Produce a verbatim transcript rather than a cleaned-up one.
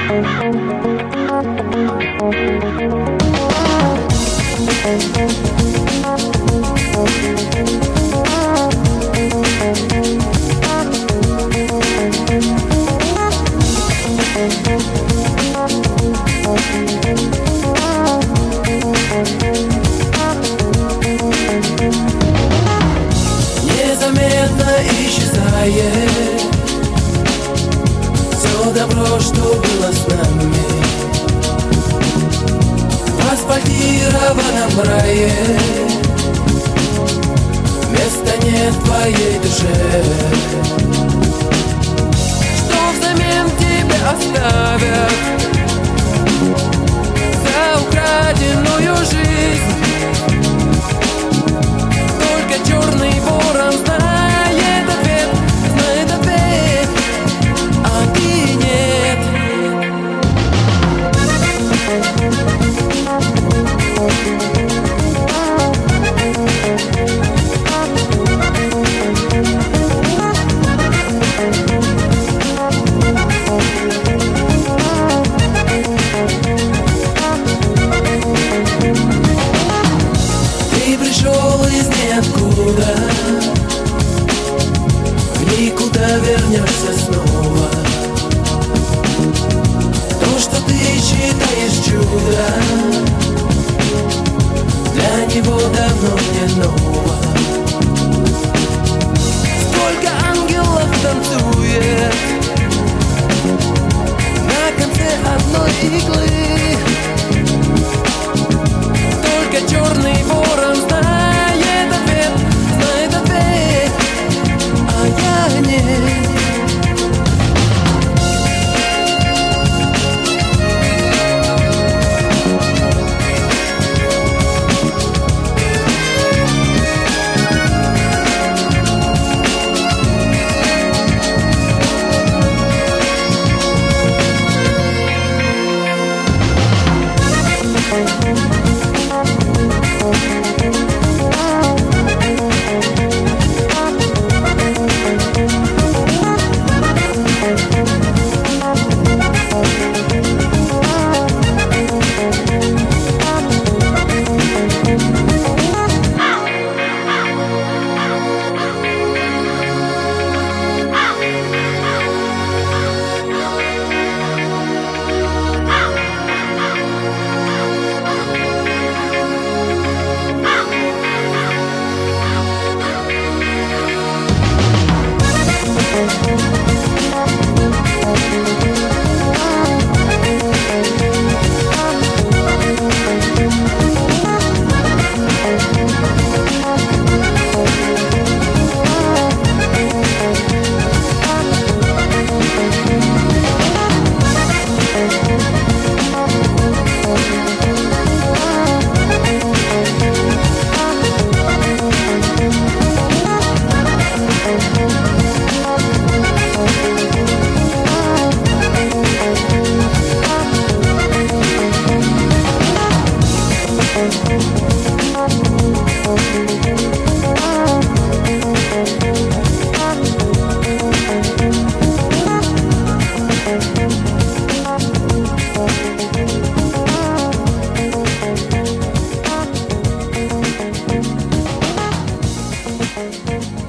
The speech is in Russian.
Незаметно исчезает все добро, что было с нами. В асфальтированном рае места нет в твоей душе. Что взамен тебе оставят за украденную жизнь? Только черный ворон знает ответ, знает ответ, а ты нет. Ты пришел из ниоткуда, в никуда вернешься снова. То, что ты считаешь чудо, для него давно не ново. Сколько ангелов танцует на конце одной иглы. Только черный ворон знает ответ, знает ответ, а я нет. Thank you.